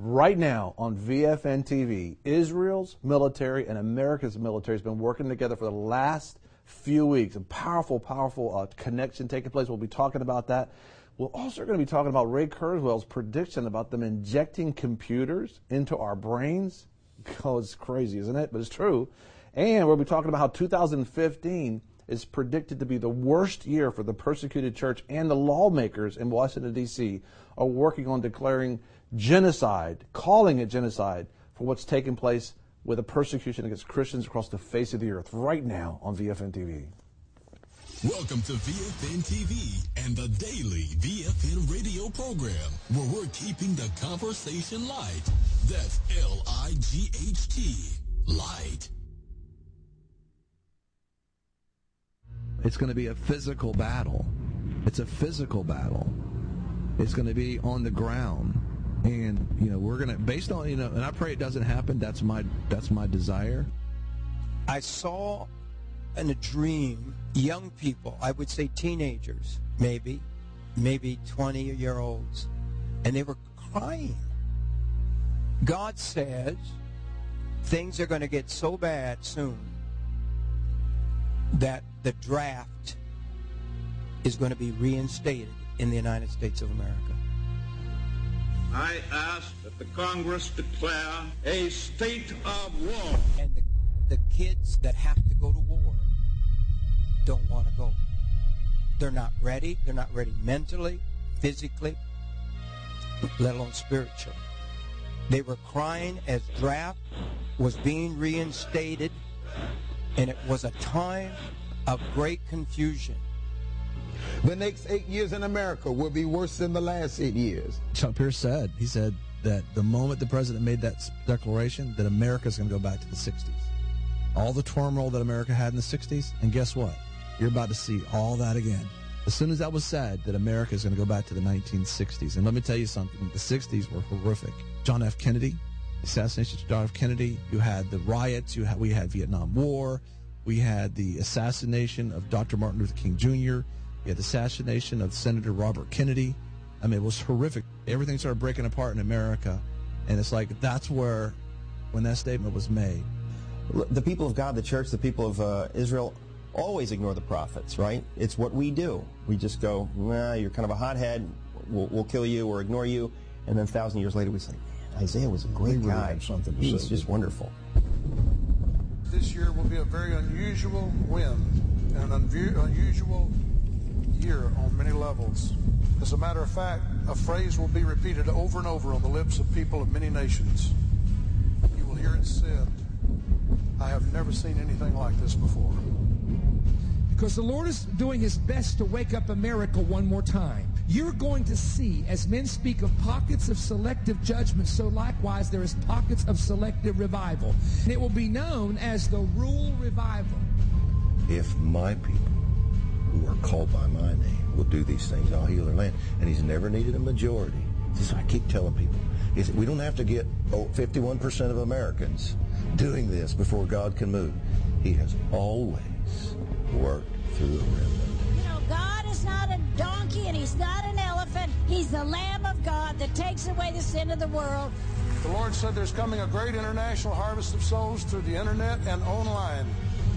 right now on VFN TV. Israel's military and America's military has been working together for the last few weeks. A powerful connection taking place. We'll be talking about that. We're also going to be talking about Ray Kurzweil's prediction about them injecting computers into our brains. Oh, it's crazy, isn't it? But it's true. And we'll be talking about how 2015 is predicted to be the worst year for the persecuted church, and the lawmakers in Washington, D.C. are working on declaring genocide, calling it genocide, for what's taking place with the persecution against Christians across the face of the earth right now on VFN TV. Welcome to VFN TV and the daily VFN radio program, where we're keeping the conversation light. That's L-I-G-H-T, light. It's going to be a physical battle. It's a physical battle. It's going to be on the ground. And, we're going to, based on, and I pray it doesn't happen. That's my desire. I saw in a dream young people, I would say teenagers, maybe 20-year-olds, and they were crying. God says things are going to get so bad soon that the draft is going to be reinstated in the United States of America. I ask that the Congress declare a state of war. And the kids that have to go to war don't want to go. They're not ready. They're not ready mentally, physically, let alone spiritually. They were crying as draft was being reinstated, and it was a time of great confusion. The next 8 years in America will be worse than the last 8 years. Chuck Pierce said that the moment the president made that declaration, that America's going to go back to the 60s. All the turmoil that America had in the 60s, and guess what? You're about to see all that again. As soon as that was said, that America is going to go back to the 1960s. And let me tell you something, the 60s were horrific. John F. Kennedy, the assassination of John F. Kennedy, you had the riots, we had Vietnam War, we had the assassination of Dr. Martin Luther King Jr., you had the assassination of Senator Robert Kennedy. I mean, it was horrific. Everything started breaking apart in America, and it's like that's where, when that statement was made. The people of God, the church, the people of Israel, always ignore the prophets, right? It's what we do. We just go, nah, you're kind of a hothead, we'll kill you or ignore you, and then 1,000 years later we say, man, Isaiah was a great guy. He's just wonderful. This year will be a very unusual wind and an unusual year on many levels. As a matter of fact, a phrase will be repeated over and over on the lips of people of many nations. You will hear it said, I have never seen anything like this before. Because the Lord is doing his best to wake up America one more time. You're going to see, as men speak of pockets of selective judgment, so likewise there is pockets of selective revival. And it will be known as the Rule Revival. If my people who are called by my name will do these things, I'll heal their land. And he's never needed a majority. This is what I keep telling people. We don't have to get 51% of Americans doing this before God can move. He has always worked through a remnant. God is not a donkey and he's not an elephant. He's the Lamb of God that takes away the sin of the world. The Lord said there's coming a great international harvest of souls through the internet and online.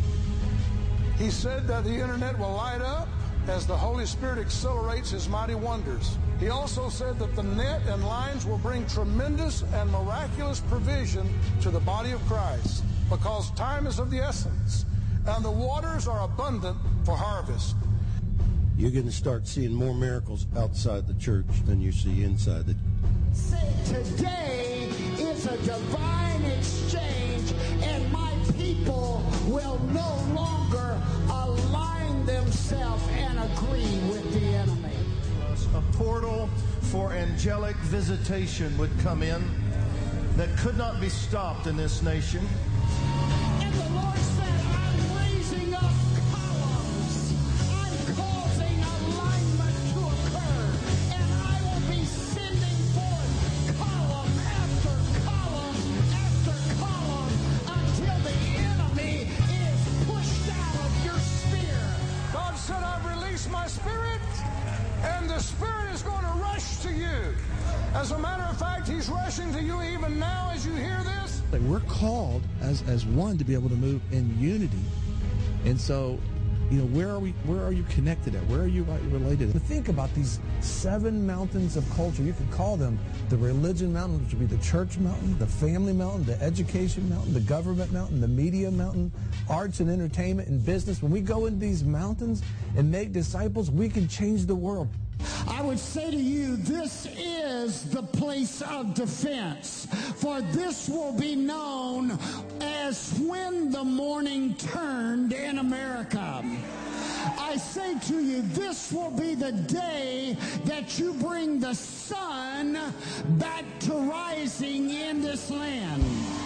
He said that the internet will light up as the Holy Spirit accelerates his mighty wonders. He also said that the net and lines will bring tremendous and miraculous provision to the body of Christ, because time is of the essence and the waters are abundant for harvest. You're going to start seeing more miracles outside the church than you see inside the church. Today is a divine exchange, and my people will no longer align themselves and agree with the enemy. A portal for angelic visitation would come in that could not be stopped in this nation. And the Lord said, I'm raising up columns. I'm causing alignment to occur. And I will be sending forth column after column after column until the enemy is pushed out of your sphere. God said, I've released my spirit, and the Spirit is going to rush to you. As a matter of fact, he's rushing to you even now as you hear this? Like, we're called as one to be able to move in unity. And so, you know, where are you connected at? Where are you related? To think about these 7 mountains of culture, you could call them the religion mountain, which would be the church mountain, the family mountain, the education mountain, the government mountain, the media mountain, arts and entertainment and business. When we go into these mountains and make disciples, we can change the world. I would say to you, this is the place of defense, for this will be known as when the morning turned in America. I say to you, this will be the day that you bring the sun back to rising in this land.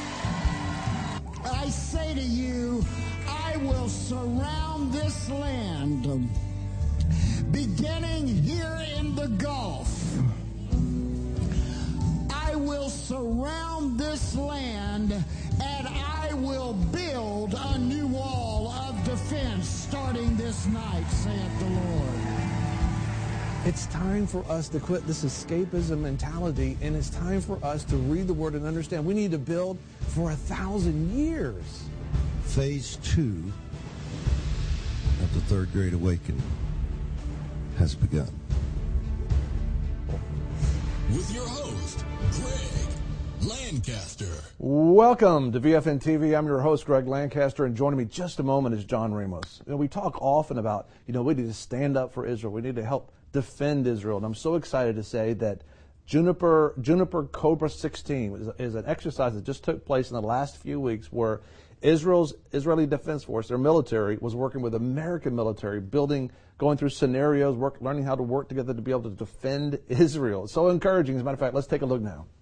I say to you, I will surround this land, beginning here in the Gulf. I will surround this land, and I will build a new wall of defense starting this night, saith the Lord. It's time for us to quit this escapism mentality, and it's time for us to read the Word and understand we need to build for 1,000 years. Phase 2 of the Third Great Awakening has begun. With your host, Greg Lancaster. Welcome to VFN TV. I'm your host, Greg Lancaster, and joining me just a moment is John Ramos. You know, we talk often about, we need to stand up for Israel. We need to help defend Israel. And I'm so excited to say that Juniper Cobra 16 is an exercise that just took place in the last few weeks where Israeli Defense Force, their military, was working with American military, going through scenarios, learning how to work together to be able to defend Israel. It's so encouraging. As a matter of fact, let's take a look now.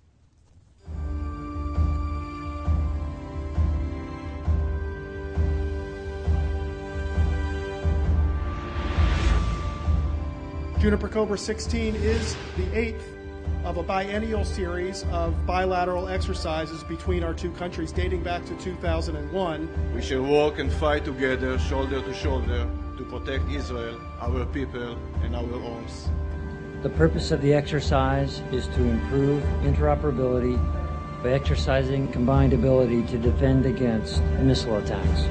Juniper Cobra 16 is the 8th of a biennial series of bilateral exercises between our two countries dating back to 2001. We shall work and fight together, shoulder to shoulder, to protect Israel, our people, and our homes. The purpose of the exercise is to improve interoperability by exercising combined ability to defend against missile attacks.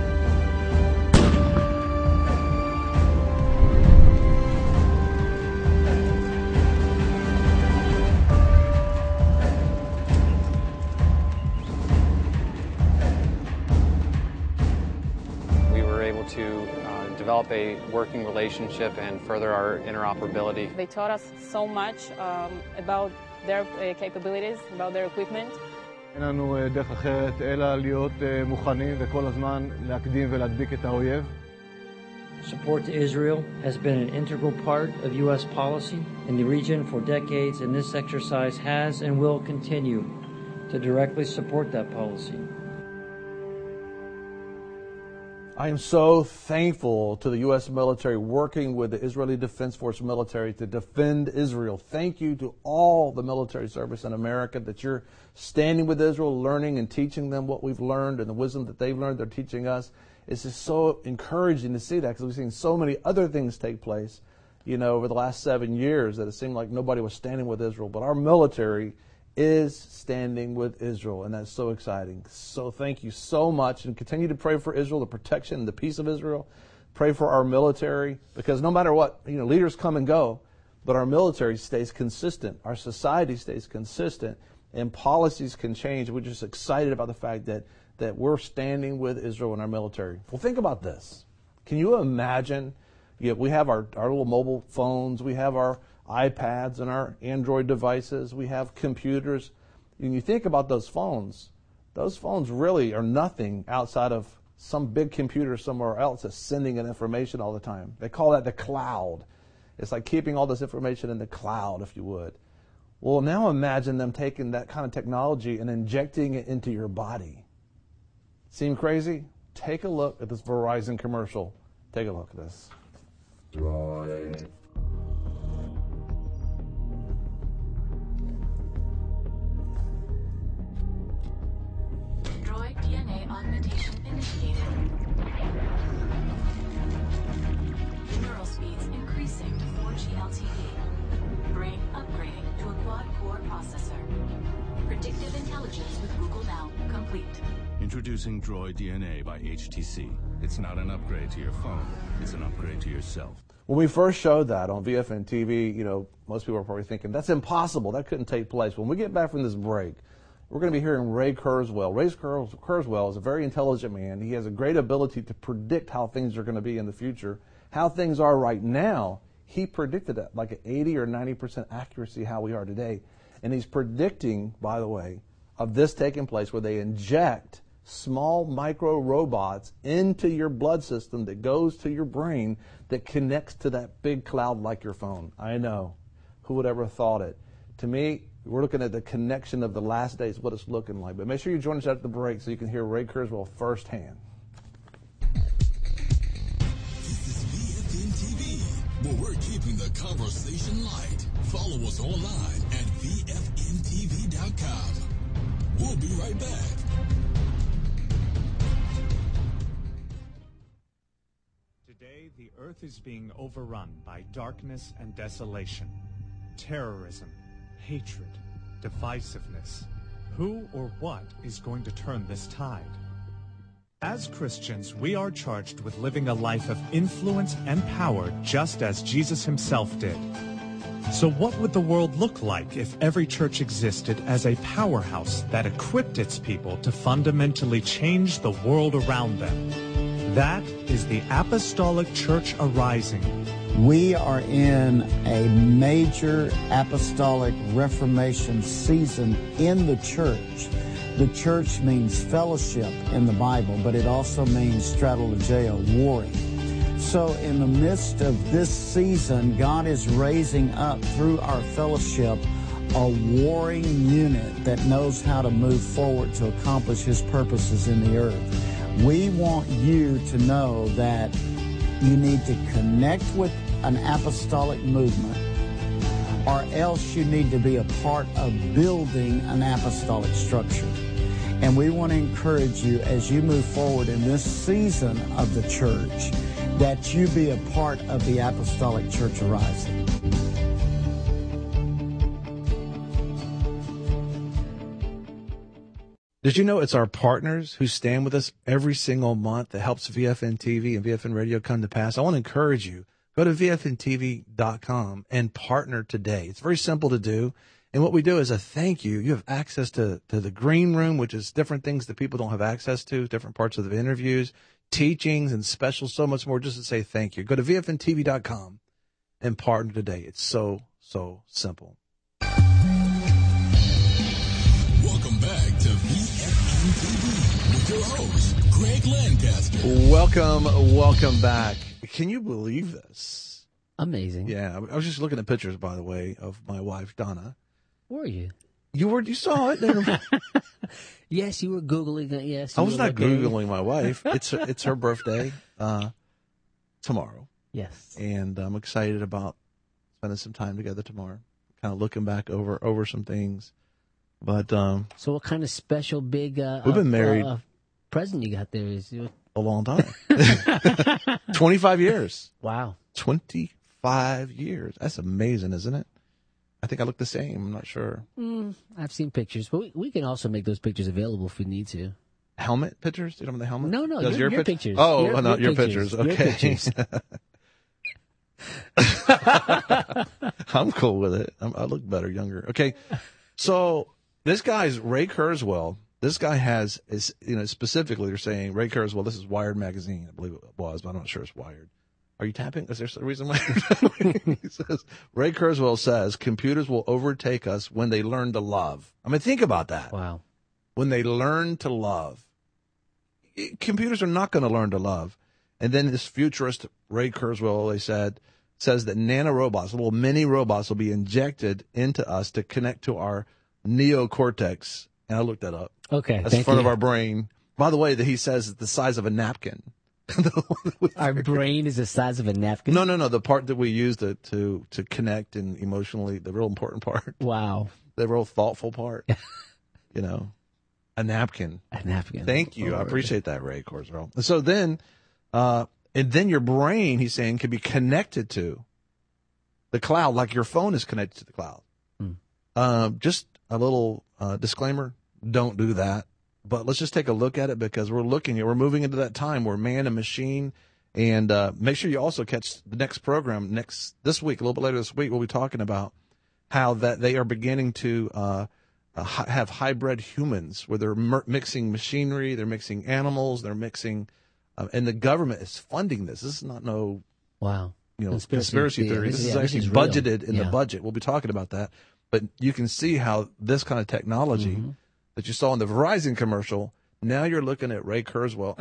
Develop a working relationship and further our interoperability. They taught us so much about their capabilities, about their equipment. אין לנו דרך אחרת אלא להיות מוכנים וכל הזמן להקדים ולהדביק את האויב. Support to Israel has been an integral part of U.S. policy in the region for decades, and this exercise has and will continue to directly support that policy. I am so thankful to the U.S. military working with the Israeli Defense Force military to defend Israel. Thank you to all the military service in America that you're standing with Israel, learning and teaching them what we've learned and the wisdom that they've learned, they're teaching us. It's just so encouraging to see that because we've seen so many other things take place, over the last 7 years that it seemed like nobody was standing with Israel. But our military is standing with Israel, and that's so exciting. So thank you so much, and continue to pray for Israel, the protection and the peace of Israel. Pray for our military, because no matter what, leaders come and go, but our military stays consistent. Our society stays consistent, and policies can change. We're just excited about the fact that we're standing with Israel and our military. Well, think about this. Can you imagine? We have our little mobile phones. We have our iPads and our Android devices. We have computers. When you think about those phones really are nothing outside of some big computer somewhere else that's sending in information all the time. They call that the cloud. It's like keeping all this information in the cloud, if you would. Well, now imagine them taking that kind of technology and injecting it into your body. Seem crazy? Take a look at this Verizon commercial. Take a look at this. DNA augmentation initiated. Neural speeds increasing to 4G LTE. Brain upgrading to a quad-core processor. Introducing Droid DNA by HTC. It's not an upgrade to your phone. It's an upgrade to yourself. When we first showed that on VFN TV, most people are probably thinking, that's impossible. That couldn't take place. When we get back from this break, we're going to be hearing Ray Kurzweil. Ray Kurzweil is a very intelligent man. He has a great ability to predict how things are going to be in the future. How things are right now, he predicted that, like an 80 or 90% accuracy how we are today. And he's predicting, by the way, of this taking place where they inject small micro robots into your blood system that goes to your brain that connects to that big cloud like your phone. I know. Who would ever thought it? To me, we're looking at the connection of the last days, what it's looking like. But make sure you join us at the break so you can hear Ray Kurzweil firsthand. This is VFN TV, where we're keeping the conversation light. Follow us online at VFNTV.com. We'll be right back. Today, the earth is being overrun by darkness and desolation, terrorism, hatred, divisiveness. Who or what is going to turn this tide? As Christians, we are charged with living a life of influence and power just as Jesus himself did. So what would the world look like if every church existed as a powerhouse that equipped its people to fundamentally change the world around them? That is the Apostolic Church arising. We are in a major apostolic reformation season in the church. The church means fellowship in the Bible, but it also means strategeo, warring. So in the midst of this season, God is raising up through our fellowship a warring unit that knows how to move forward to accomplish His purposes in the earth. We want you to know that you need to connect with an apostolic movement, or else you need to be a part of building an apostolic structure. And we want to encourage you as you move forward in this season of the church that you be a part of the Apostolic Church arising. Did you know it's our partners who stand with us every single month that helps VFN TV and VFN Radio come to pass? I want to encourage you, go to VFNTV.com and partner today. It's very simple to do. And what we do is a thank you. You have access to the green room, which is different things that people don't have access to, different parts of the interviews, teachings and specials, so much more, just to say thank you. Go to VFNTV.com and partner today. It's so, so simple. Welcome back to VFN TV with your host, Greg Lancaster. Welcome back. Can you believe this? Amazing. Yeah, I was just looking at pictures, by the way, of my wife, Donna. Were you? You saw it there. Yes, you were Googling it. Yes. I was not Googling my wife. It's her birthday tomorrow. Yes. And I'm excited about spending some time together tomorrow, kind of looking back over some things. But so what kind of special big we've been married present you got there is a long time. 25 years. Wow. 25 years. That's amazing, isn't it? I think I look the same. I'm not sure. I've seen pictures, but we can also make those pictures available if we need to. Helmet pictures? You don't have the helmet? No, Does your pictures. Oh, your pictures. Okay. Your pictures. I'm cool with it. I look better younger. Okay. So this guy's Ray Kurzweil. This guy specifically they're saying Ray Kurzweil, this is Wired magazine, I believe it was, but I'm not sure it's Wired. Are you tapping? Is there a reason why you're tapping? He says, Ray Kurzweil says computers will overtake us when they learn to love. I mean, think about that. Wow. When they learn to love. Computers are not going to learn to love. And then this futurist, Ray Kurzweil, says that nanorobots, little mini robots, will be injected into us to connect to our neocortex. And I looked that up. Okay. That's the front of our brain. By the way, that he says it's the size of a napkin. Our brain is the size of a napkin? No. The part that we use to connect and emotionally, the real important part. Wow. The real thoughtful part. A napkin. A napkin. Thank you. I appreciate that, Ray Kurzweil. So then, and then your brain, he's saying, can be connected to the cloud, like your phone is connected to the cloud. Just a little disclaimer. Don't do that. But let's just take a look at it because we're moving into that time where man and machine. And make sure you also catch the next program this week, a little bit later this week. We'll be talking about how that they are beginning to have hybrid humans, where they're mixing machinery, they're mixing animals, they're mixing, and the government is funding this. This is not conspiracy theory. This is actually budgeted in the budget. We'll be talking about that. But you can see how this kind of technology that you saw in the Verizon commercial. Now you're looking at Ray Kurzweil.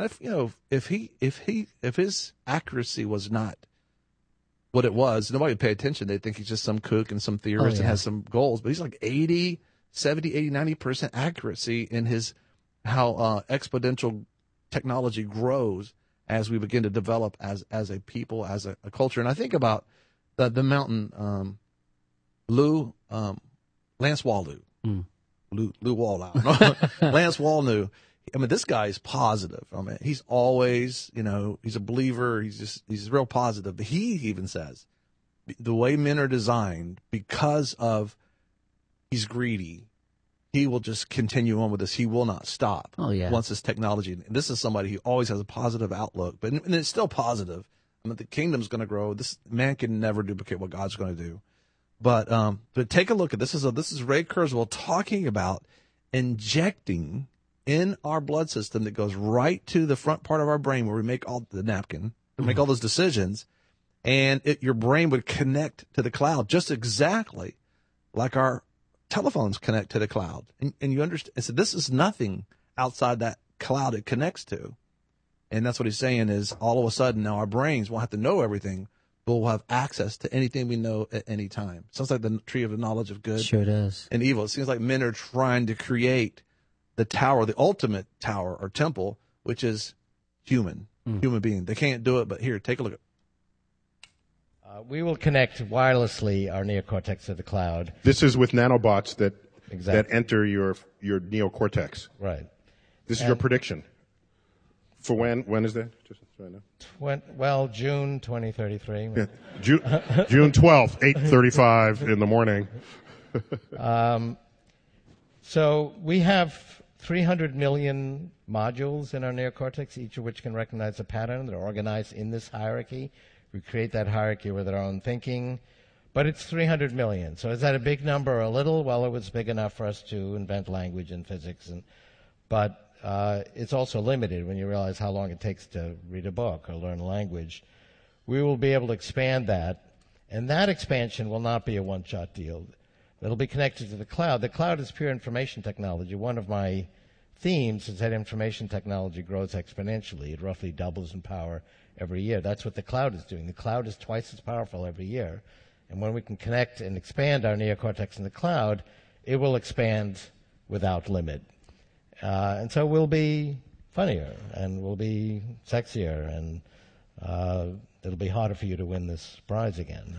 If his accuracy was not what it was, nobody would pay attention. They'd think he's just some kook and some theorist and has some goals. But he's like 90% accuracy in his how exponential technology grows as we begin to develop as a people, as a culture. And I think about the mountain Lance Wallnau. Lou Wallnau. Lance Wallnau. I mean, this guy is positive. I mean, he's always, he's a believer. He's real positive. But he even says the way men are designed, because of he's greedy, he will just continue on with this. He will not stop. Oh, yeah. Once this technology, and this is somebody who always has a positive outlook, and it's still positive. I mean, the kingdom's going to grow. This man can never duplicate what God's going to do. But take a look at this. This is Ray Kurzweil talking about injecting in our blood system that goes right to the front part of our brain where we make all the napkin, we make all those decisions, and your brain would connect to the cloud just exactly like our telephones connect to the cloud. And you understand, so this is nothing outside that cloud it connects to. And that's what he's saying is all of a sudden now our brains won't have to know everything, but we'll have access to anything we know at any time. Sounds like the tree of the knowledge of good sure does. And evil. It seems like men are trying to create the tower, the ultimate tower or temple, which is human being. They can't do it, but here, take a look at we will connect wirelessly our neocortex to the cloud. This is with nanobots that enter your neocortex. Right. This is your prediction. For when? When is that? Just right now. June 2033. Yeah. June 12th, 8:35 in the morning. So we have 300 million modules in our neocortex, each of which can recognize a pattern. They're organized in this hierarchy. We create that hierarchy with our own thinking. But it's 300 million. So is that a big number or a little? Well, it was big enough for us to invent language and physics. But it's also limited when you realize how long it takes to read a book or learn a language. We will be able to expand that. And that expansion will not be a one-shot deal. It'll be connected to the cloud. The cloud is pure information technology. One of my themes is that information technology grows exponentially. It roughly doubles in power every year. That's what the cloud is doing. The cloud is twice as powerful every year. And when we can connect and expand our neocortex in the cloud, it will expand without limit. And so we'll be funnier, and we'll be sexier, and it'll be harder for you to win this prize again.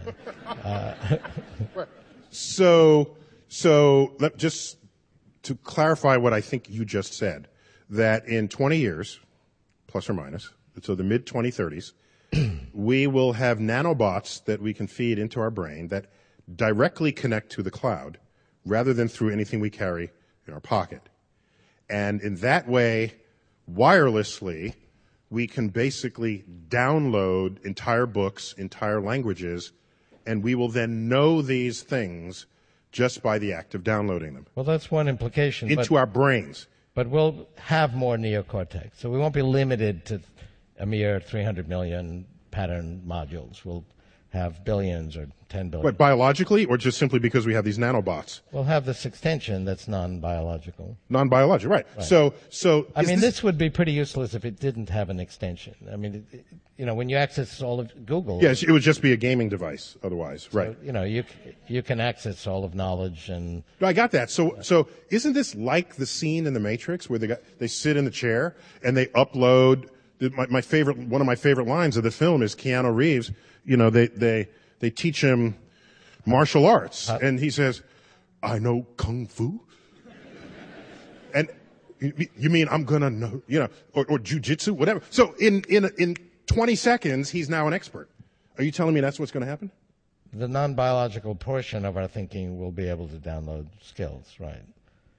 So just to clarify what I think you just said, that in 20 years, plus or minus, so the mid-2030s, we will have nanobots that we can feed into our brain that directly connect to the cloud rather than through anything we carry in our pocket. And in that way, wirelessly, we can basically download entire books, entire languages, and we will then know these things just by the act of downloading them. Well, that's one implication. Into our brains. But we'll have more neocortex. So we won't be limited to a mere 300 million pattern modules. We'll have billions or 10 billion. What, biologically, or just simply because we have these nanobots? We'll have this extension that's non-biological. Non-biological, right. So I mean, this would be pretty useless if it didn't have an extension. I mean, when you access all of Google. Yes, it would just be a gaming device otherwise, right. You can access all of knowledge and. No, I got that. So isn't this like the scene in The Matrix where they sit in the chair and they upload, one of my favorite lines of the film is Keanu Reeves, they teach him martial arts, and he says, "I know kung fu." And you mean I'm gonna know, or jujitsu, whatever. So in 20 seconds, he's now an expert. Are you telling me that's what's going to happen? The non-biological portion of our thinking will be able to download skills, right?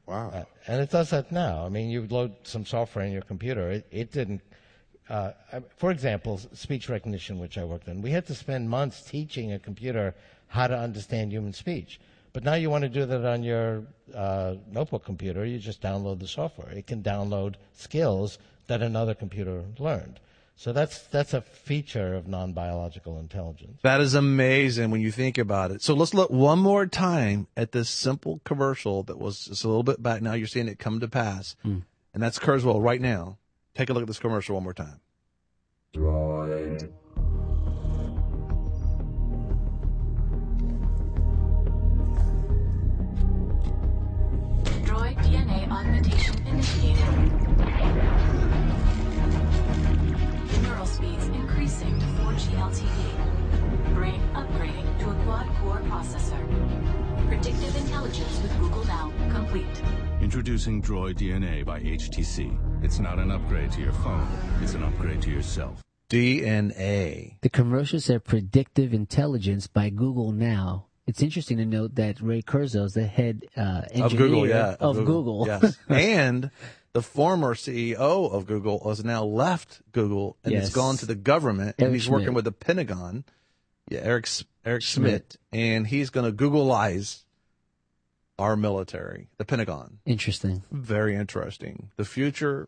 Wow. And it does that now. I mean, you load some software in your computer. It didn't. For example, speech recognition, which I worked on. We had to spend months teaching a computer how to understand human speech. But now you want to do that on your notebook computer, you just download the software. It can download skills that another computer learned. So that's a feature of non-biological intelligence. That is amazing when you think about it. So let's look one more time at this simple commercial that was just a little bit back. Now you're seeing it come to pass. And that's Kurzweil right now. Take a look at this commercial one more time. Droid. Droid DNA augmentation initiated. Neural speeds increasing to 4G LTE. Brain upgrading to a quad-core processor. Predictive intelligence with Google Now complete. Introducing Droid DNA by HTC. It's not an upgrade to your phone. It's an upgrade to yourself. DNA. The commercial said predictive intelligence by Google Now. It's interesting to note that Ray Kurzweil is the head engineer of Google. Yes. And the former CEO of Google has now left Google and has gone to the government, and he's working with the Pentagon. Yeah, Eric Schmidt, and he's going to Googleize our military, the Pentagon. Interesting. Very interesting. The future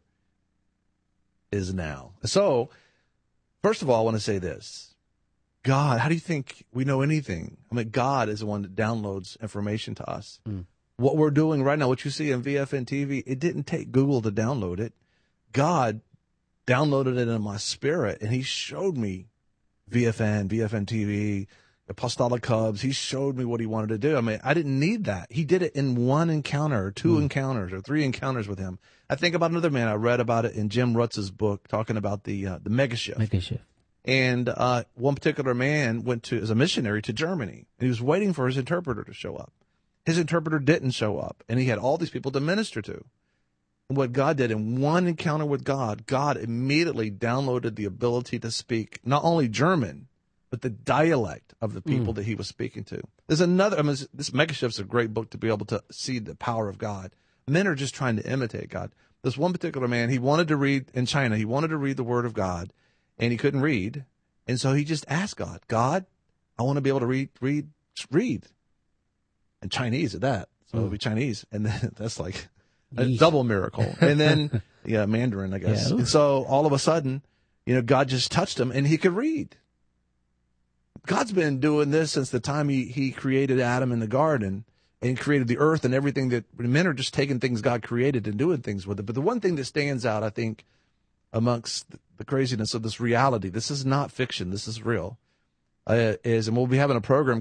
is now. So, first of all, I want to say this. God, how do you think we know anything? I mean, God is the one that downloads information to us. What we're doing right now, what you see on VFN TV, it didn't take Google to download it. God downloaded it in my spirit, and he showed me VFN TV, Apostolic Cubs. He showed me what he wanted to do. I mean, I didn't need that. He did it in one encounter, or two encounters, or three encounters with him. I think about another man. I read about it in Jim Rutz's book, talking about the Megashift. And one particular man went as a missionary to Germany, and he was waiting for his interpreter to show up. His interpreter didn't show up, and he had all these people to minister to. And what God did in one encounter with God, God immediately downloaded the ability to speak not only German, but the dialect of the people that he was speaking to. There's another, this Megashift's a great book to be able to see the power of God. Men are just trying to imitate God. This one particular man, he wanted to read in China, he wanted to read the Word of God, and he couldn't read. And so he just asked God, I want to be able to read. And Chinese at that. So it'll be Chinese. And then that's like a double miracle. And then, Mandarin, I guess. Yeah. And so all of a sudden, God just touched him and he could read. God's been doing this since the time he created Adam in the garden and created the earth and everything that men are just taking things God created and doing things with it. But the one thing that stands out, I think, amongst the craziness of this reality, this is not fiction, this is real, and we'll be having a program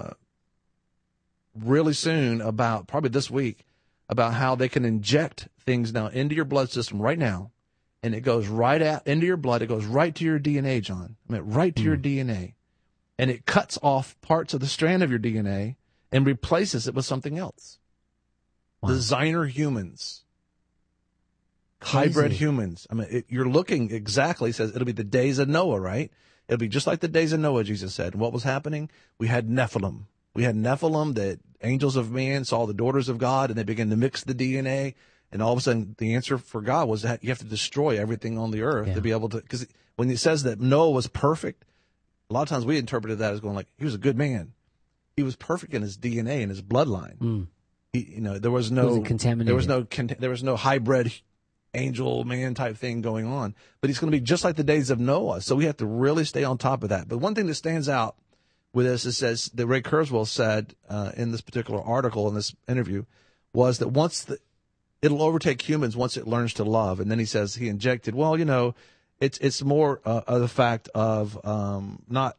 really soon about, probably this week, about how they can inject things now into your blood system right now, and it goes right out into your blood, it goes right to your DNA, John. Right to your DNA. And it cuts off parts of the strand of your DNA and replaces it with something else. Wow. Designer humans. Hybrid humans. You're looking exactly, says it'll be the days of Noah, right? It'll be just like the days of Noah, Jesus said. And what was happening? We had Nephilim. That angels of man saw the daughters of God, and they began to mix the DNA. And all of a sudden, the answer for God was that you have to destroy everything on the earth to be able to, because when it says that Noah was perfect, a lot of times we interpreted that as going like, he was a good man. He was perfect in his DNA and his bloodline. There was no hybrid angel man type thing going on, but he's going to be just like the days of Noah. So we have to really stay on top of that. But one thing that stands out with this, it says that Ray Kurzweil said in this particular article, in this interview, was that it'll overtake humans once it learns to love. And then he says he injected, it's more of the fact of not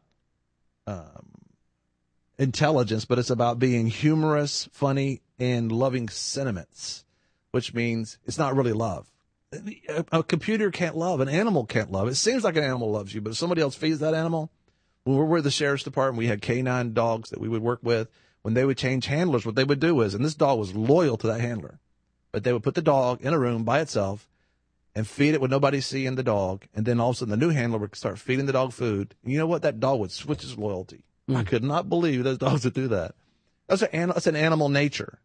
intelligence, but it's about being humorous, funny, and loving sentiments, which means it's not really love. A computer can't love. An animal can't love. It seems like an animal loves you, but if somebody else feeds that animal, when we were with the sheriff's department, we had canine dogs that we would work with. When they would change handlers, what they would do is, and this dog was loyal to that handler, but they would put the dog in a room by itself and feed it with nobody seeing the dog. And then all of a sudden the new handler would start feeding the dog food. And you know what? That dog would switch his loyalty. I could not believe those dogs would do that. That's an animal nature.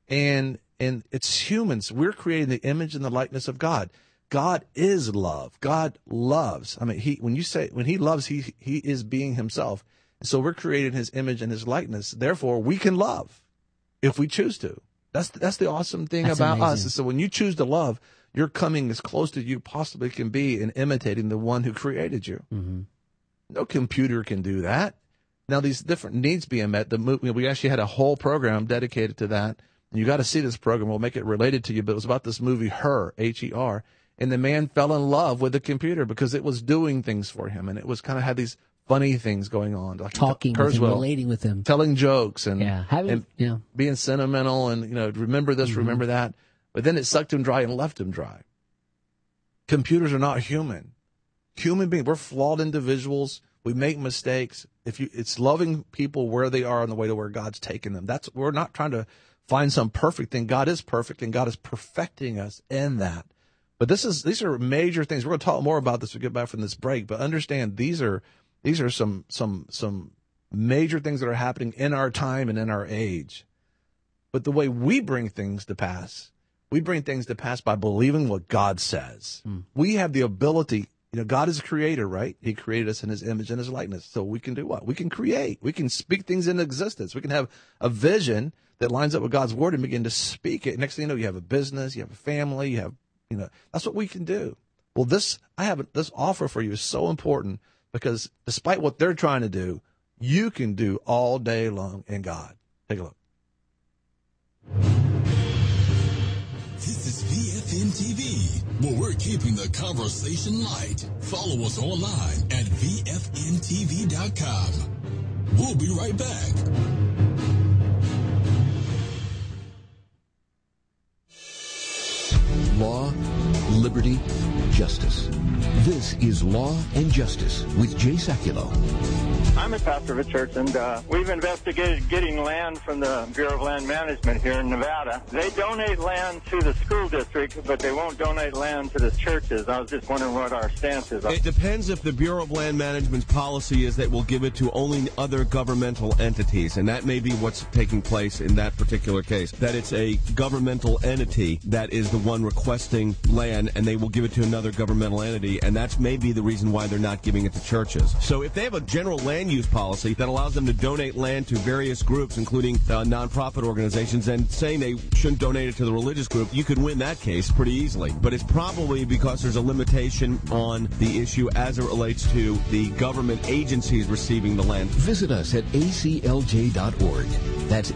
And it's humans. We're creating the image and the likeness of God. God is love. God loves. I mean, when he loves, he is being himself. So we're creating his image and his likeness. Therefore, we can love if we choose to. That's the awesome thing about us. So when you choose to love, you're coming as close to you possibly can be in imitating the one who created you. Mm-hmm. No computer can do that. Now, these different needs being met, we actually had a whole program dedicated to that. You got to see this program. We'll make it related to you, but it was about this movie, Her, H-E-R. And the man fell in love with the computer because it was doing things for him. And it was kind of had these funny things going on. Like talking with him, relating with him. Telling jokes and, and being sentimental and, remember this, remember that. But then it sucked him dry and left him dry. Computers are not human. Human beings, we're flawed individuals. We make mistakes. It's loving people where they are and the way to where God's taken them. We're not trying to find some perfect thing. God is perfect, and God is perfecting us in that. But these are major things. We're going to talk more about this when we get back from this break. But understand these are some major things that are happening in our time and in our age. But the way we bring things to pass by believing what God says. We have the ability. God is a creator, right? He created us in his image and his likeness. So we can do what? We can create. We can speak things into existence. We can have a vision that lines up with God's word and begin to speak it. Next thing you know, you have a business, you have a family, that's what we can do. Well, this offer for you is so important because despite what they're trying to do, you can do all day long in God. Take a look. This is VFN TV, where we're keeping the conversation light. Follow us online at VFNTV.com. We'll be right back. Law, liberty, justice. This is Law and Justice with Jay Sekulow. I'm a pastor of a church, and we've investigated getting land from the Bureau of Land Management here in Nevada. They donate land to the school district, but they won't donate land to the churches. I was just wondering what our stance is. It depends if the Bureau of Land Management's policy is that we'll give it to only other governmental entities, and that may be what's taking place in that particular case, that it's a governmental entity that is the one requesting land, and they will give it to another governmental entity, and that's maybe the reason why they're not giving it to churches. So if they have a general land use policy that allows them to donate land to various groups, including nonprofit organizations, and saying they shouldn't donate it to the religious group, you could win that case pretty easily. But it's probably because there's a limitation on the issue as it relates to the government agencies receiving the land. Visit us at aclj.org. That's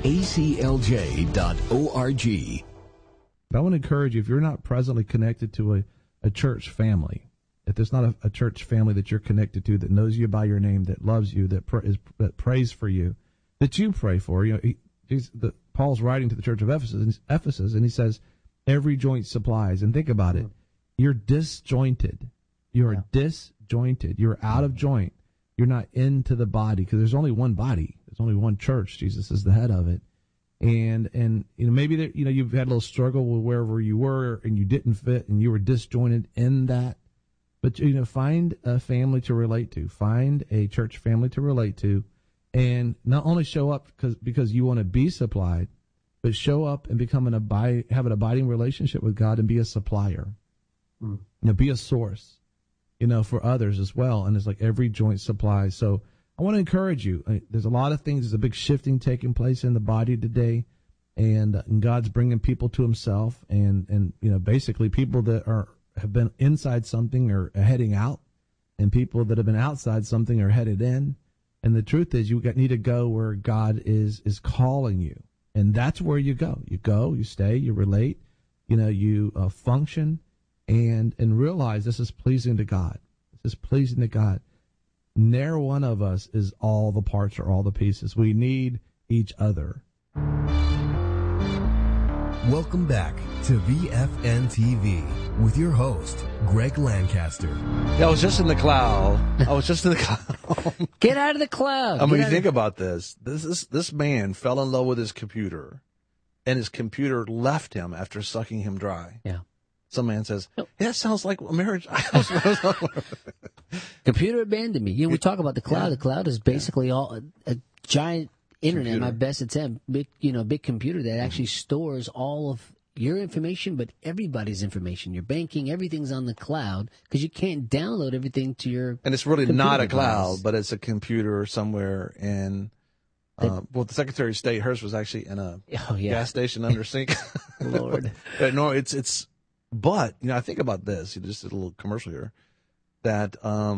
aclj.org. But I want to encourage you, if you're not presently connected to a church family, if there's not a church family that you're connected to that knows you by your name, that loves you, that prays for you, that you pray for, Paul's writing to the church of Ephesus, and he says, every joint supplies. And think about it. You're disjointed. You're disjointed. You're out of joint. You're not into the body because there's only one body. There's only one church. Jesus is the head of it. And maybe you've had a little struggle with wherever you were and you didn't fit and you were disjointed in that. But, find a family to relate to. Find a church family to relate to. And not only show up because you want to be supplied, but show up and have an abiding relationship with God and be a supplier. Be a source, for others as well. And it's like every joint supplies. So I want to encourage you. There's a lot of things. There's a big shifting taking place in the body today. And God's bringing people to himself. And basically people that have been inside something are heading out, and people that have been outside something are headed in. And the truth is, you need to go where God is calling you, and that's where you go. You go, you stay, you relate, you function, and realize this is pleasing to God. This is pleasing to God. Ne'er one of us is all the parts or all the pieces. We need each other. Welcome back to VFN TV with your host, Greg Lancaster. Yeah, I was just in the cloud. Get out of the cloud. I mean, think about this. This man fell in love with his computer, and his computer left him after sucking him dry. Yeah. Some man says, "Yeah, that sounds like a marriage." Computer abandoned me. We talk about the cloud. Yeah. The cloud is basically a giant internet, my computer. best attempt, big computer that actually stores all of your information, but everybody's information, your banking, everything's on the cloud because you can't download everything to your. And it's really computer not a device. cloud, but it's a computer somewhere in. Well, the Secretary of State, hers was actually in a gas station under sink. Lord. No, it's. But I think about this. You just did a little commercial here. That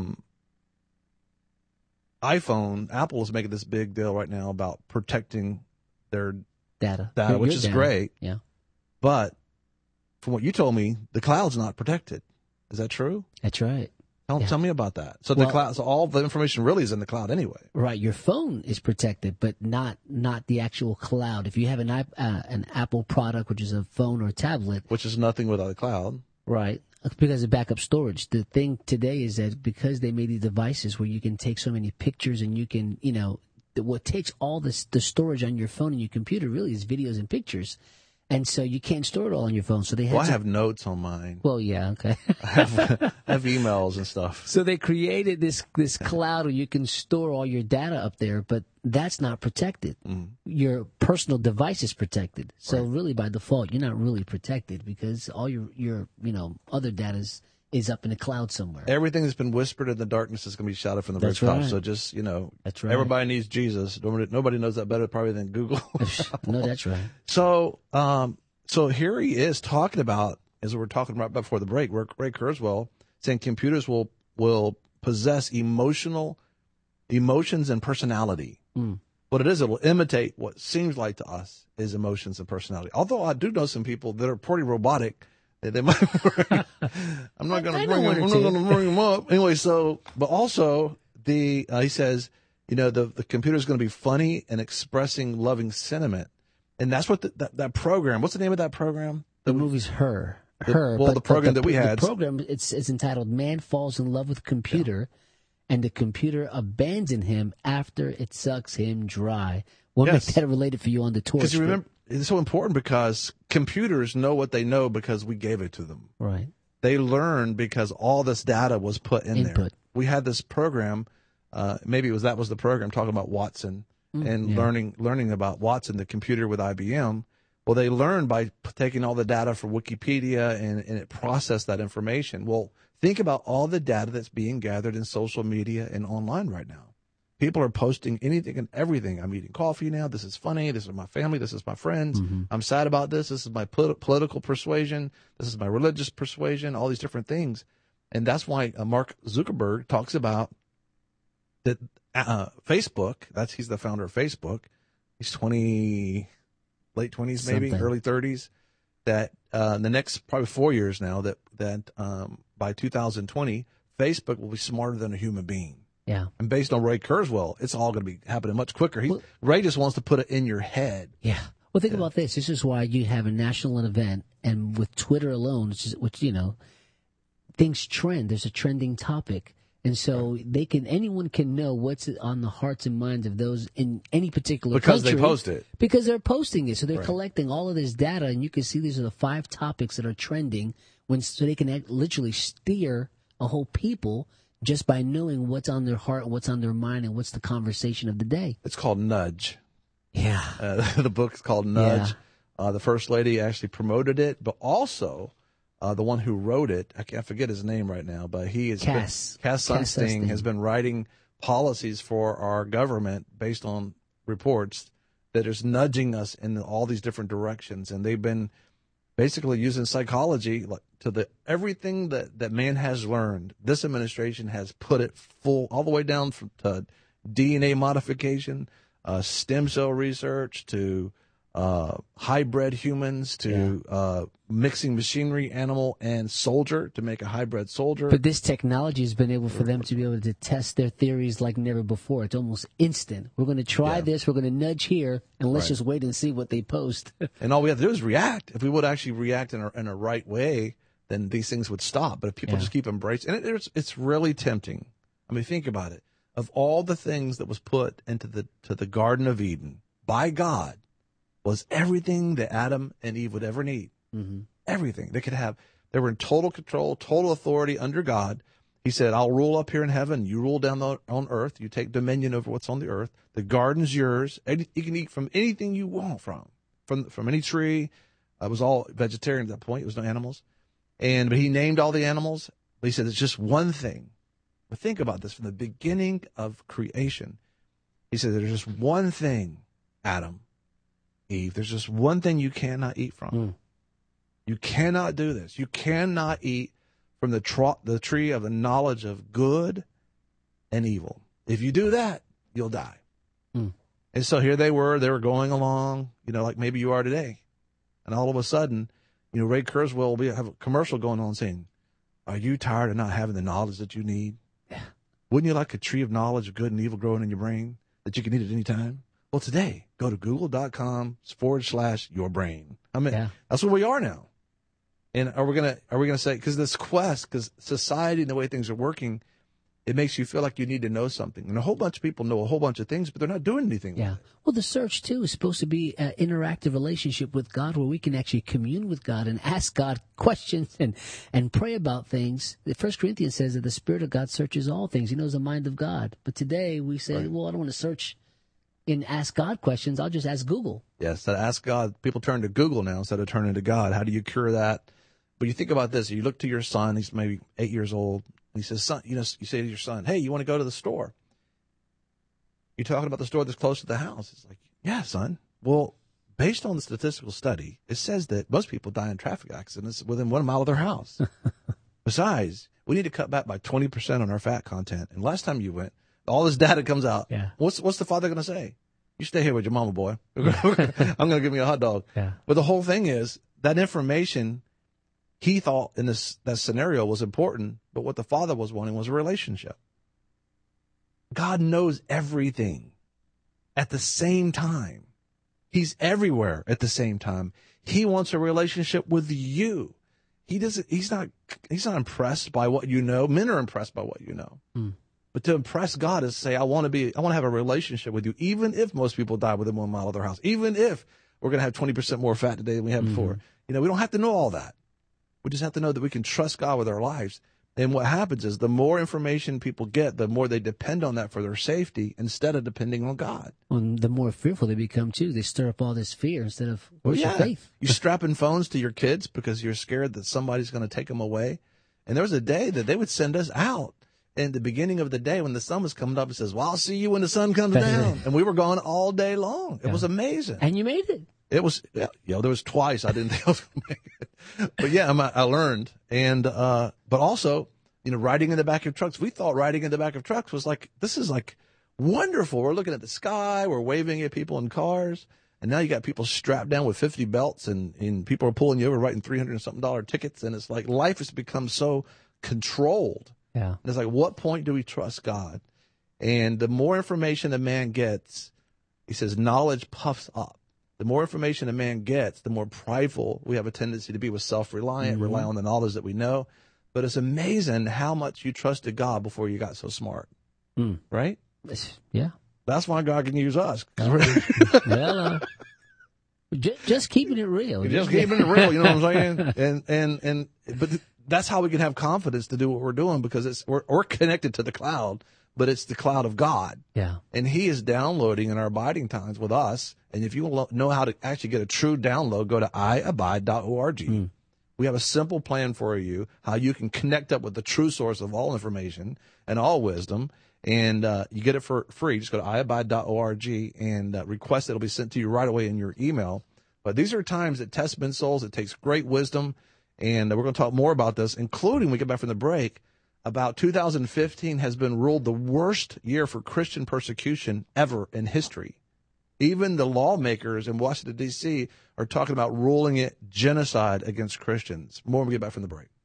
iPhone, Apple is making this big deal right now about protecting their data, which Your is data. great. Yeah. But from what you told me, the cloud's not protected. Is that true? That's right. Tell me about that. So Well- the cloud, so all the information really is in the cloud anyway. Right, your phone is protected, but not the actual cloud. If you have an Apple product, which is a phone or a tablet, Which is nothing without the cloud. right, because of backup storage. The thing today is that because they made these devices where you can take so many pictures and you can, what takes all the storage on your phone and your computer really is videos and pictures, and so you can't store it all on your phone. So they I have notes on mine. Well, yeah, okay. I have emails and stuff. So they created this cloud where you can store all your data up there, but that's not protected. Your personal device is protected. So really, by default, you're not really protected because all your other data is up in the cloud somewhere. Everything that's been whispered in the darkness is going to be shouted from the That's rooftops. right. So just, That's right. everybody needs Jesus. Nobody knows that better probably than Google. No, that's right. So here he is talking about, as we were talking about before the break, Ray Kurzweil saying computers will possess emotions and personality. What it is, it will imitate what seems like to us is emotions and personality. Although I do know some people that are pretty robotic. They might. I'm not going to bring them up anyway. So, but also he says, the computer is going to be funny and expressing loving sentiment, and that's what that program. What's the name of that program? The movie's Her. The program that we had. The program it's entitled "Man Falls in Love with Computer," and the computer abandoned him after it sucks him dry. We'll make that related for you on the tour. Because you remember, it's so important because computers know what they know because we gave it to them. Right. They learn because all this data was put in there. We had this program, maybe that was the program talking about Watson and learning about Watson, the computer with IBM. Well, they learned by taking all the data from Wikipedia and it processed that information. Well, think about all the data that's being gathered in social media and online right now. People are posting anything and everything. I'm eating coffee now. This is funny. This is my family. This is my friends. I'm sad about this. This is my political persuasion. This is my religious persuasion, all these different things. And that's why Mark Zuckerberg talks about that Facebook, he's the founder of Facebook. He's late 20s, maybe, early 30s, that in the next probably 4 years now that by 2020, Facebook will be smarter than a human being. Yeah. And based on Ray Kurzweil, it's all going to be happening much quicker. Ray just wants to put it in your head. Yeah. Well, think about this. This is why you have a national event, and with Twitter alone, which things trend. There's a trending topic, and so anyone can know what's on the hearts and minds of those in any particular because country. they post it. Because they're posting it, so they're Right. collecting all of this data, and you can see these are the 5 topics that are trending. So they can literally steer a whole people just by knowing what's on their heart, what's on their mind, and what's the conversation of the day. It's called Nudge. Yeah. The book's called Nudge. The First Lady actually promoted it, but also the one who wrote it, I can't forget his name right now, but he is Cass Sunstein has been writing policies for our government based on reports that is nudging us in all these different directions, and they've been basically using psychology to everything that man has learned. This administration has put it full all the way down to DNA modification, stem cell research, to hybrid humans, to mixing machinery, animal, and soldier to make a hybrid soldier. But this technology has been able for them to be able to test their theories like never before. It's almost instant. We're going to try this. We're going to nudge here, and let's just wait and see what they post. And all we have to do is react. If we would actually react in a right way, then these things would stop. But if people just keep embracing, and it's really tempting. I mean, think about it. Of all the things that was put into the Garden of Eden by God, was everything that Adam and Eve would ever need. Everything they could have. They were in total control, total authority under God. He said, I'll rule up here in heaven. You rule down on earth. You take dominion over what's on the earth. The garden's yours. You can eat from anything you want from any tree. It was all vegetarian at that point. It was no animals. But he named all the animals. But he said, it's just one thing. But think about this. From the beginning of creation, he said, there's just one thing, Adam, Eve, there's just one thing you cannot eat from. You cannot do this. You cannot eat from the tree of the knowledge of good and evil. If you do that, you'll die. And so here they were going along, like maybe you are today. And all of a sudden, Ray Kurzweil will have a commercial going on saying, are you tired of not having the knowledge that you need? Yeah. Wouldn't you like a tree of knowledge of good and evil growing in your brain that you can eat at any time? Well, today, go to google.com/yourbrain. I mean, That's where we are now. And are we gonna say, because society and the way things are working, it makes you feel like you need to know something. And a whole bunch of people know a whole bunch of things, but they're not doing anything with it. Well, the search, too, is supposed to be an interactive relationship with God where we can actually commune with God and ask God questions and pray about things. 1 Corinthians says that the Spirit of God searches all things. He knows the mind of God. But today we say, well, I don't want to search and ask God questions. I'll just ask Google. Yes, to ask God. People turn to Google now instead of turning to God. How do you cure that? But you think about this. You look to your son. He's maybe 8 years old. He says, son, you say to your son, hey, you want to go to the store? You're talking about the store that's close to the house. It's like, yeah, son. Well, based on the statistical study, it says that most people die in traffic accidents within 1 mile of their house. Besides, we need to cut back by 20% on our fat content. And last time you went, all this data comes out. Yeah. What's the father going to say? You stay here with your mama, boy. I'm going to give me a hot dog. Yeah. But the whole thing is that information he thought in that scenario was important, but what the father was wanting was a relationship. God knows everything at the same time. He's everywhere at the same time. He wants a relationship with you. He's not impressed by what you know. Men are impressed by what you know. But to impress God is to say, I want to have a relationship with you, even if most people die within 1 mile of their house, even if we're going to have 20% more fat today than we had before. We don't have to know all that. We just have to know that we can trust God with our lives. And what happens is the more information people get, the more they depend on that for their safety instead of depending on God. Well, the more fearful they become, too. They stir up all this fear instead of faith. You're strapping phones to your kids because you're scared that somebody's going to take them away. And there was a day that they would send us out. In the beginning of the day when the sun was coming up, it says, well, I'll see you when the sun comes down. And we were gone all day long. It was amazing. And you made it. It was, there was twice I didn't think I was going to make it. But yeah, I learned. And, but also, riding in the back of trucks. We thought riding in the back of trucks was this is wonderful. We're looking at the sky. We're waving at people in cars. And now you got people strapped down with 50 belts and people are pulling you over writing $300 and something tickets. And it's like life has become so controlled. Yeah. And it's like, what point do we trust God? And the more information a man gets, he says, knowledge puffs up. The more information a man gets, the more prideful we have a tendency to be with self-reliant, rely on the knowledge that we know. But it's amazing how much you trusted God before you got so smart. Right? Yeah. That's why God can use us. Just keeping it real. Just keeping it real, you know what I'm saying? But that's how we can have confidence to do what we're doing because we're connected to the cloud, but it's the cloud of God. Yeah. And he is downloading in our abiding times with us. And if you know how to actually get a true download, go to iabide.org. We have a simple plan for you, how you can connect up with the true source of all information and all wisdom. And you get it for free. Just go to iabide.org and request it. It'll be sent to you right away in your email. But these are times that test men's souls. It takes great wisdom. And we're going to talk more about this, including, when we get back from the break, about 2015 has been ruled the worst year for Christian persecution ever in history. Even the lawmakers in Washington, D.C. are talking about ruling it genocide against Christians. More when we get back from the break.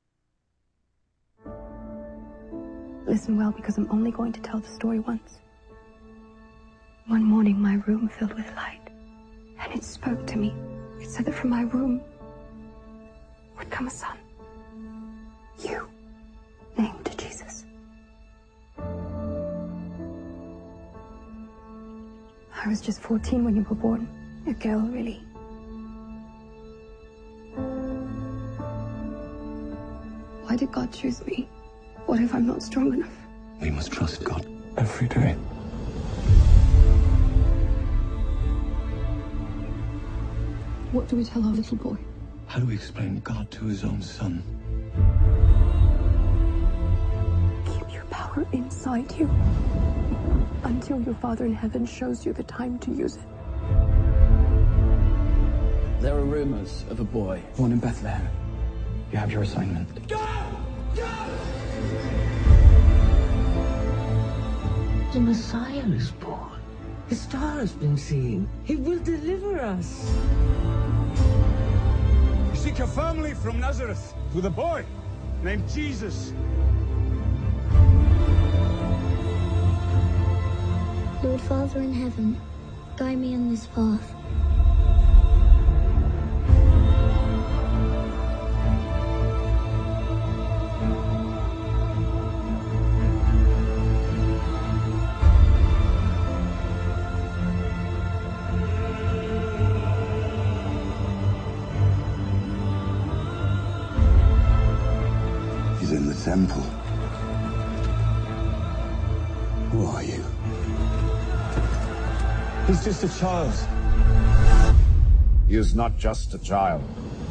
Listen well, because I'm only going to tell the story once. One morning, my room filled with light, and it spoke to me. It said that from my room would come a son. You, named Jesus. I was just 14 when you were born. A girl, really. Why did God choose me? What if I'm not strong enough? We must trust God every day. What do we tell our little boy? How do we explain God to his own son? Keep your power inside you until your Father in heaven shows you the time to use it. There are rumors of a boy born in Bethlehem. You have your assignment. The Messiah is born. The star has been seen. He will deliver us. You seek a family from Nazareth with a boy named Jesus. Lord Father in heaven, guide me in this path. He's in the temple. Who are you? He's just a child. He is not just a child.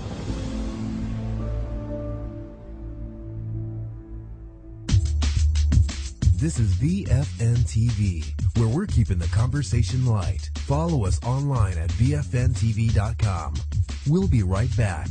This is VFN TV, where we're keeping the conversation light. Follow us online at VFNTV.com. We'll be right back.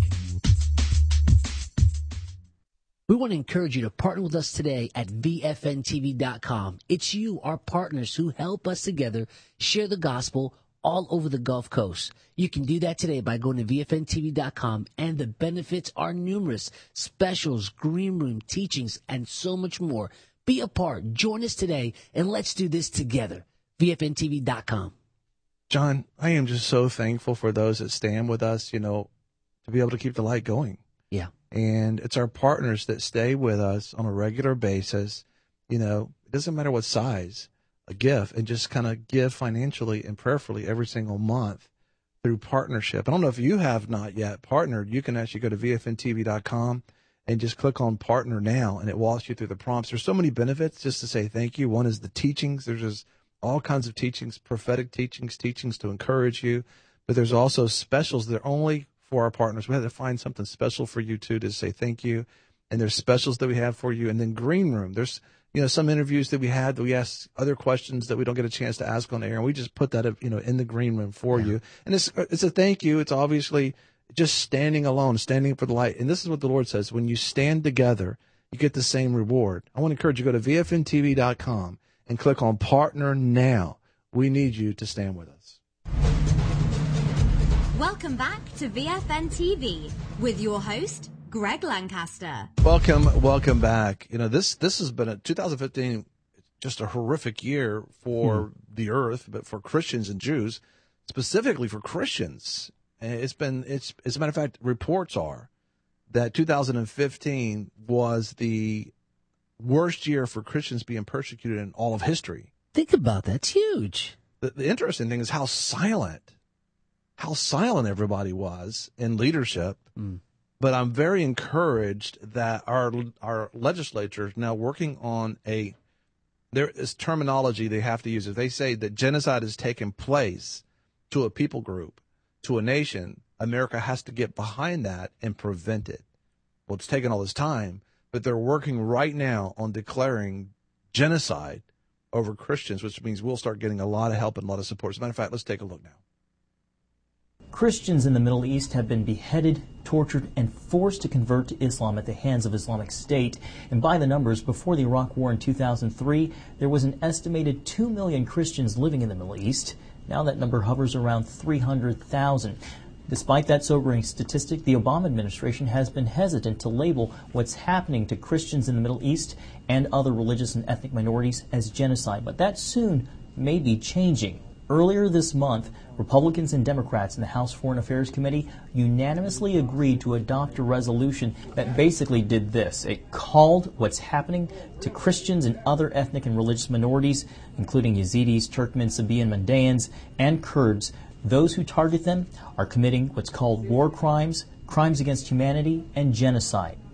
We want to encourage you to partner with us today at VFNTV.com. It's you, our partners, who help us together share the gospel all over the Gulf Coast. You can do that today by going to VFNTV.com, and the benefits are numerous. Specials, green room, teachings, and so much more. Be a part. Join us today, and let's do this together. VFNTV.com. John, I am just so thankful for those that stand with us, to be able to keep the light going. Yeah. And it's our partners that stay with us on a regular basis. It doesn't matter what size, a gift, and just kind of give financially and prayerfully every single month through partnership. I don't know if you have not yet partnered. You can actually go to VFNTV.com and just click on partner now, and it walks you through the prompts. There's so many benefits just to say thank you. One is the teachings. There's just all kinds of teachings, prophetic teachings to encourage you. But there's also specials that are only for our partners. We had to find something special for you too to say thank you. And there's specials that we have for you. And then green room. There's, some interviews that we had that we ask other questions that we don't get a chance to ask on air. And we just put that, in the green room for you. And it's a thank you. It's obviously just standing alone, standing for the light. And this is what the Lord says. When you stand together, you get the same reward. I want to encourage you to go to VFNTV.com and click on partner now. We need you to stand with us. Welcome back to VFN TV with your host, Greg Lancaster. Welcome back. This has been 2015, just a horrific year for the earth, but for Christians and Jews, specifically for Christians. As a matter of fact, reports are that 2015 was the worst year for Christians being persecuted in all of history. Think about that. It's huge. The interesting thing is how silent everybody was in leadership. But I'm very encouraged that our legislature is now working on there is terminology they have to use. If they say that genocide has taken place to a people group, to a nation, America has to get behind that and prevent it. Well, it's taken all this time, but they're working right now on declaring genocide over Christians, which means we'll start getting a lot of help and a lot of support. As a matter of fact, let's take a look now. Christians in the Middle East have been beheaded, tortured, and forced to convert to Islam at the hands of Islamic State. And by the numbers, before the Iraq War in 2003, there was an estimated 2 million Christians living in the Middle East. Now that number hovers around 300,000. Despite that sobering statistic, the Obama administration has been hesitant to label what's happening to Christians in the Middle East and other religious and ethnic minorities as genocide. But that soon may be changing. Earlier this month, Republicans and Democrats in the House Foreign Affairs Committee unanimously agreed to adopt a resolution that basically did this. It called what's happening to Christians and other ethnic and religious minorities, including Yazidis, Turkmen, Sabaean, Mandans, and Kurds. Those who target them are committing what's called war crimes, crimes against humanity, and genocide.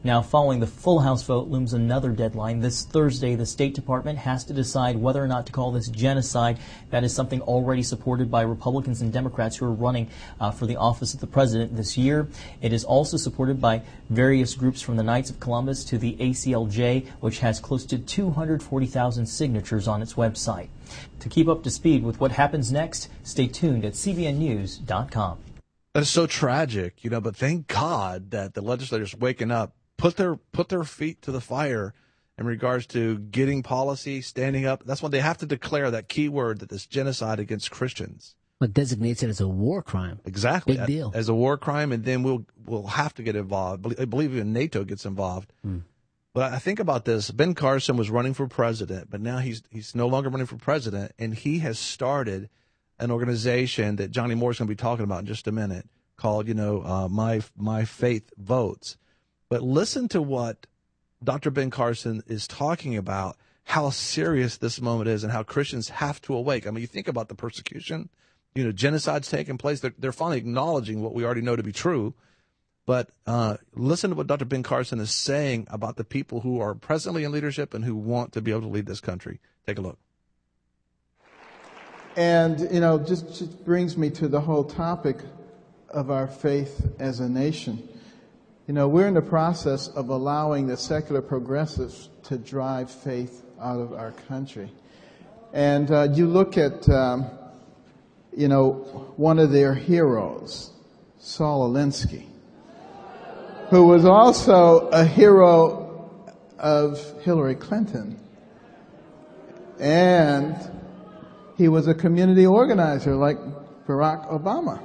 Now, following the full House vote looms another deadline. This Thursday, the State Department has to decide whether or not to call this genocide. That is something already supported by Republicans and Democrats who are running for the office of the president this year. It is also supported by various groups from the Knights of Columbus to the ACLJ, which has close to 240,000 signatures on its website. To keep up to speed with what happens next, stay tuned at cbnnews.com. That is so tragic, but thank God that the legislators waking up, put their feet to the fire in regards to getting policy, standing up. That's when they have to declare that key word, that this genocide against Christians. But designates it as a war crime. Exactly. Big deal. As a war crime, and then we'll have to get involved. I believe even NATO gets involved. But I think about this. Ben Carson was running for president, but now he's no longer running for president, and he has started an organization that Johnny Moore is going to be talking about in just a minute called, My Faith Votes. But listen to what Dr. Ben Carson is talking about, how serious this moment is and how Christians have to awake. I mean, you think about the persecution, genocide's taking place. They're finally acknowledging what we already know to be true. But listen to what Dr. Ben Carson is saying about the people who are presently in leadership and who want to be able to lead this country. Take a look. And, just brings me to the whole topic of our faith as a nation. We're in the process of allowing the secular progressives to drive faith out of our country. And you look at, one of their heroes, Saul Alinsky, who was also a hero of Hillary Clinton. And he was a community organizer like Barack Obama.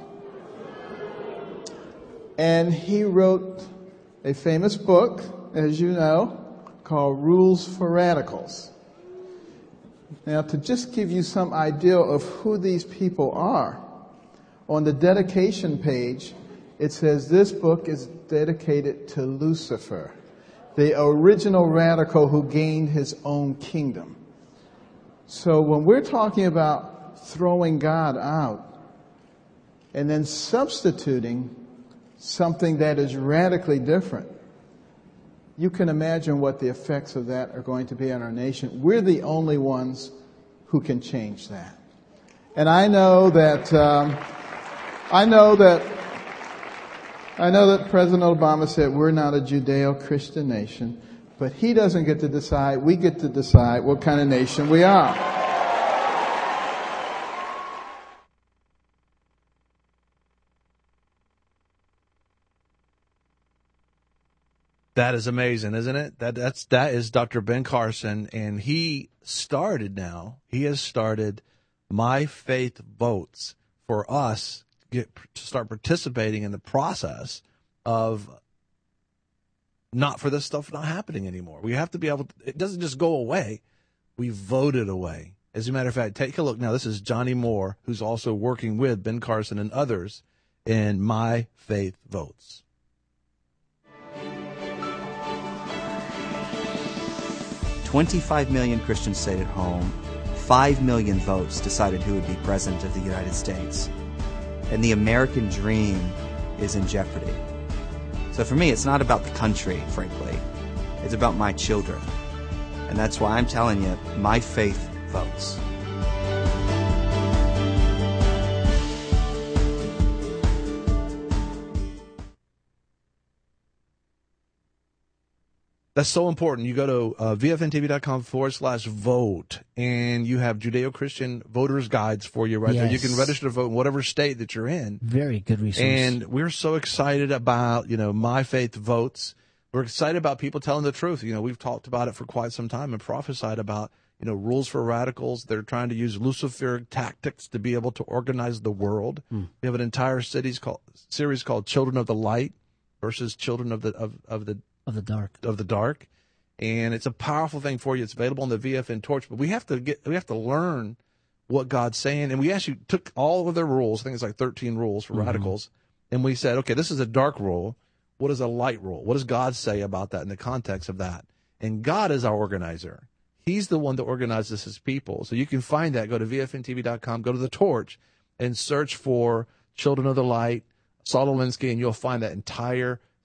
And he wrote a famous book, as you know, called Rules for Radicals. Now, to just give you some idea of who these people are, on the dedication page, it says this book is dedicated to Lucifer, the original radical who gained his own kingdom. So when we're talking about throwing God out and then substituting something that is radically different, you can imagine what the effects of that are going to be on our nation. We're the only ones who can change that. And I know that President Obama said we're not a Judeo-Christian nation, but he doesn't get to decide. We get to decide what kind of nation we are. That is amazing, isn't it? That is Dr. Ben Carson, and he has started My Faith Votes for us to start participating in the process of for this stuff not happening anymore. We have to be able to, it doesn't just go away. We vote it away. As a matter of fact, take a look now. This is Johnny Moore, who's also working with Ben Carson and others in My Faith Votes. 25 million Christians stayed at home. 5 million votes decided who would be president of the United States. And the American dream is in jeopardy. So for me, it's not about the country, frankly. It's about my children. And that's why I'm telling you, My Faith Votes. That's so important. You go to vfntv.com/vote, and you have Judeo-Christian voters guides for you right there. You can register to vote in whatever state that you're in. Very good resource. And we're so excited about, My Faith Votes. We're excited about people telling the truth. We've talked about it for quite some time and prophesied about, rules for radicals. They're trying to use Luciferic tactics to be able to organize the world. We have an entire series called Children of the Light versus Children of the dark, and it's a powerful thing for you. It's available on the VFN Torch, but we have to learn what God's saying, and we actually took all of their rules. I think it's like 13 rules for radicals, and we said, okay, this is a dark rule. What is a light rule? What does God say about that in the context of that? And God is our organizer. He's the one that organizes his people. So you can find that. Go to vfntv.com, go to the Torch, and search for Children of the Light, Saul Alinsky, and you'll find that entire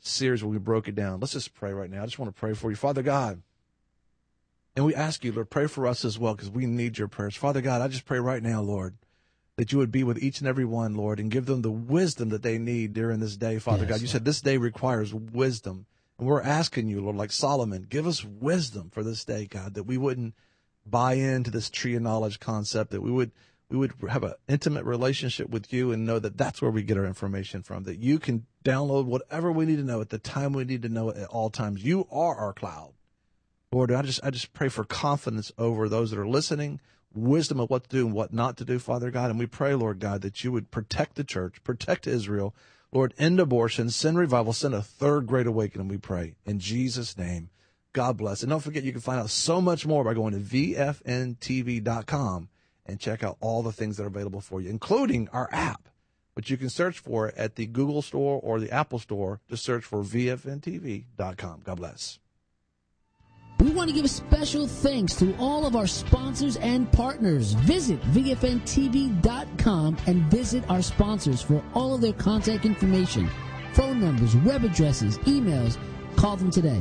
series where we broke it down. Let's just pray right now. I just want to pray for you. Father God, and we ask you, Lord, pray for us as well because we need your prayers. Father God, I just pray right now, Lord, that you would be with each and every one, Lord, and give them the wisdom that they need during this day, Father God. You said this day requires wisdom. And we're asking you, Lord, like Solomon, give us wisdom for this day, God, that we wouldn't buy into this tree of knowledge concept, that we would have an intimate relationship with you and know that that's where we get our information from, that you can download whatever we need to know at the time we need to know it at all times. You are our cloud. Lord, I just pray for confidence over those that are listening, wisdom of what to do and what not to do, Father God. And we pray, Lord God, that you would protect the church, protect Israel, Lord, end abortion, send revival, send a third great awakening, we pray. In Jesus' name, God bless. And don't forget, you can find out so much more by going to vfntv.com and check out all the things that are available for you, including our app, which you can search for at the Google Store or the Apple Store. Just search for vfntv.com. God bless. We want to give a special thanks to all of our sponsors and partners. Visit VFNTV.com and visit our sponsors for all of their contact information, phone numbers, web addresses, emails. Call them today.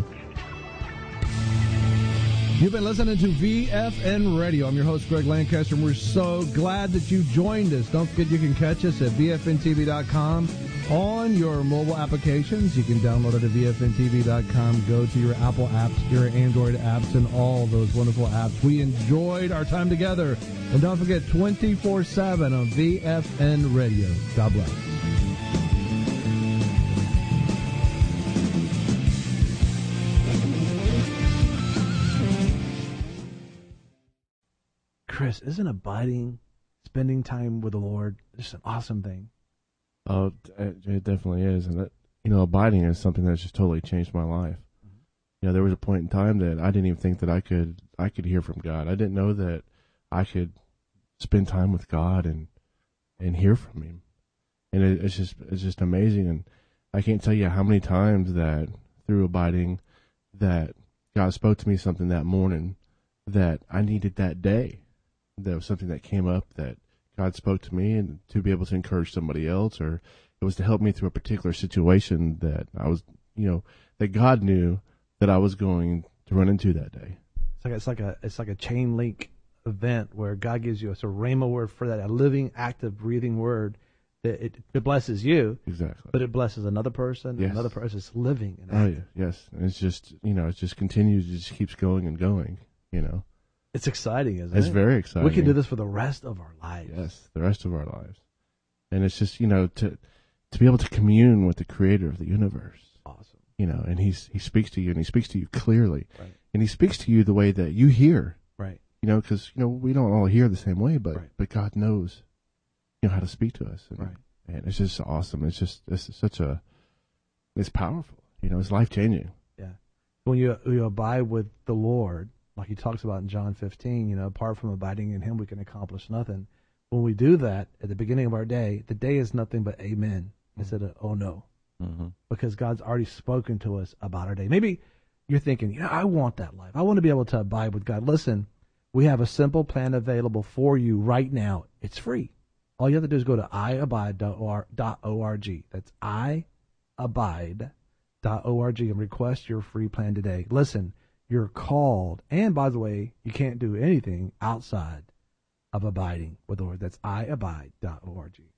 You've been listening to VFN Radio. I'm your host, Greg Lancaster, and we're so glad that you joined us. Don't forget you can catch us at VFNTV.com on your mobile applications. You can download it at VFNTV.com. Go to your Apple apps, your Android apps, and all those wonderful apps. We enjoyed our time together. And don't forget, 24/7 on VFN Radio. God bless. Chris, isn't abiding, spending time with the Lord, just an awesome thing? Oh, it definitely is. And that, abiding is something that's just totally changed my life. Mm-hmm. There was a point in time that I didn't even think that I could hear from God. I didn't know that I could spend time with God and hear from him. And it's just amazing. And I can't tell you how many times that through abiding that God spoke to me something that morning that I needed that day. There was something that came up that God spoke to me, and to be able to encourage somebody else, or it was to help me through a particular situation that I was, that God knew that I was going to run into that day. It's like a chain link event where God gives you a rhema word for that, a living, active, breathing word that it blesses you. Exactly. But it blesses another person, yes. Another person. It's living and active. Oh, yeah, yes. And it's just, it just continues, it just keeps going and going, It's exciting, isn't it? It's very exciting. We can do this for the rest of our lives. Yes, the rest of our lives. And it's just, to be able to commune with the creator of the universe. Awesome. And he speaks to you, and he speaks to you clearly. Right. And he speaks to you the way that you hear. Right. Because, we don't all hear the same way, but right. but God knows, how to speak to us. And, right. And it's just awesome. It's powerful. It's life-changing. Yeah. When you abide with the Lord, like he talks about in John 15, apart from abiding in him, we can accomplish nothing. When we do that at the beginning of our day, the day is nothing but amen instead of oh no. Mm-hmm. Because God's already spoken to us about our day. Maybe you're thinking, I want that life. I want to be able to abide with God. Listen, we have a simple plan available for you right now. It's free. All you have to do is go to iabide.org. That's iabide.org and request your free plan today. Listen, you're called, and by the way, you can't do anything outside of abiding with the Lord. That's iabide.org.